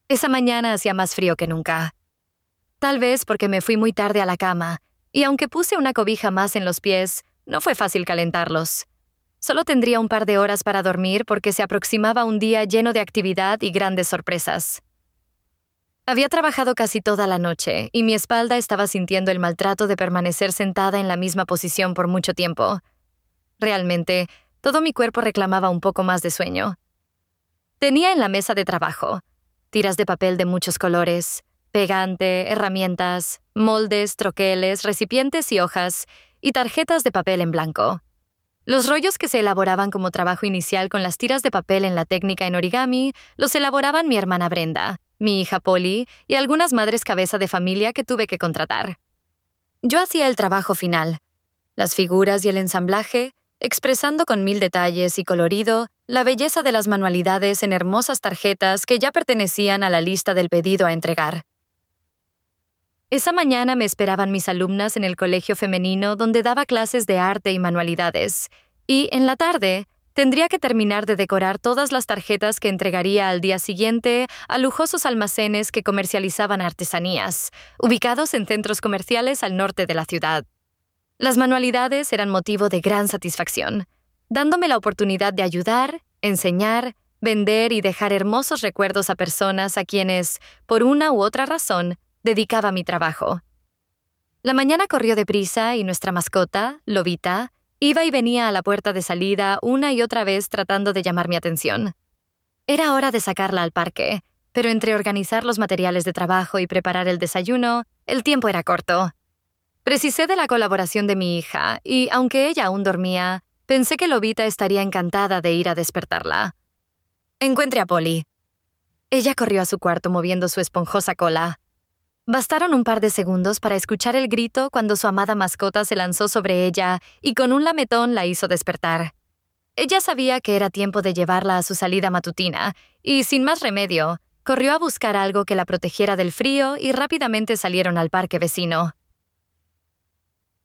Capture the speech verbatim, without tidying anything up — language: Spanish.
Esa mañana hacía más frío que nunca. Tal vez porque me fui muy tarde a la cama, y aunque puse una cobija más en los pies, no fue fácil calentarlos. Solo tendría un par de horas para dormir porque se aproximaba un día lleno de actividad y grandes sorpresas. Había trabajado casi toda la noche, y mi espalda estaba sintiendo el maltrato de permanecer sentada en la misma posición por mucho tiempo. Realmente, todo mi cuerpo reclamaba un poco más de sueño. Tenía en la mesa de trabajo tiras de papel de muchos colores, pegante, herramientas, moldes, troqueles, recipientes y hojas, y tarjetas de papel en blanco. Los rollos que se elaboraban como trabajo inicial con las tiras de papel en la técnica en origami los elaboraban mi hermana Brenda, mi hija Polly y algunas madres cabeza de familia que tuve que contratar. Yo hacía el trabajo final, las figuras y el ensamblaje, expresando con mil detalles y colorido la belleza de las manualidades en hermosas tarjetas que ya pertenecían a la lista del pedido a entregar. Esa mañana me esperaban mis alumnas en el colegio femenino donde daba clases de arte y manualidades, y en la tarde tendría que terminar de decorar todas las tarjetas que entregaría al día siguiente a lujosos almacenes que comercializaban artesanías, ubicados en centros comerciales al norte de la ciudad. Las manualidades eran motivo de gran satisfacción, dándome la oportunidad de ayudar, enseñar, vender y dejar hermosos recuerdos a personas a quienes, por una u otra razón, dedicaba mi trabajo. La mañana corrió deprisa y nuestra mascota, Lobita, iba y venía a la puerta de salida una y otra vez tratando de llamar mi atención. Era hora de sacarla al parque, pero entre organizar los materiales de trabajo y preparar el desayuno, el tiempo era corto. Precisé de la colaboración de mi hija y, aunque ella aún dormía, pensé que Lobita estaría encantada de ir a despertarla. Encuentre a Polly. Ella corrió a su cuarto moviendo su esponjosa cola. Bastaron un par de segundos para escuchar el grito cuando su amada mascota se lanzó sobre ella y con un lametón la hizo despertar. Ella sabía que era tiempo de llevarla a su salida matutina y, sin más remedio, corrió a buscar algo que la protegiera del frío y rápidamente salieron al parque vecino.